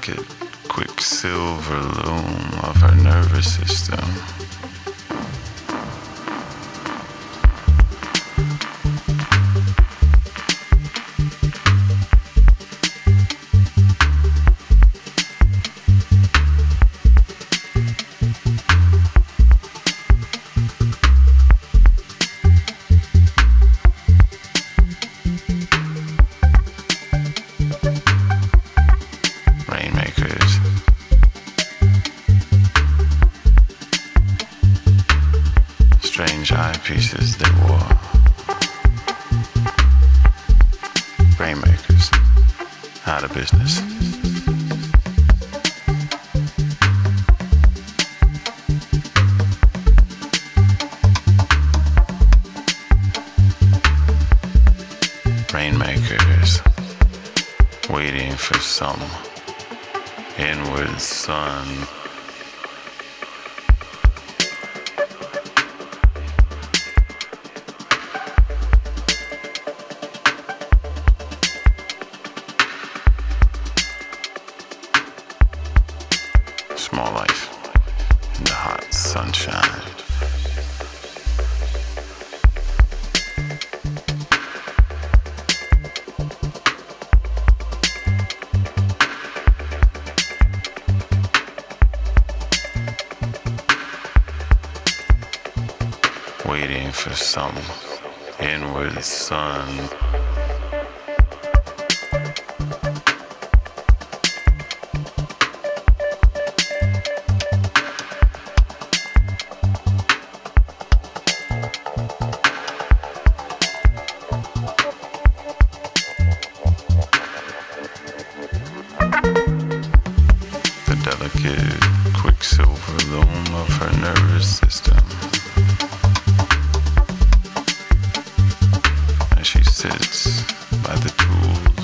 delicate quicksilver loom of her nervous system. Rainmakers. Strange eyepieces they wore. Rainmakers. Out of business. Rainmakers. Waiting for some inward sun. Small life in the hot sunshine. Waiting for some inward sun. The delicate quicksilver loom of her nervous system. As she sits by the tools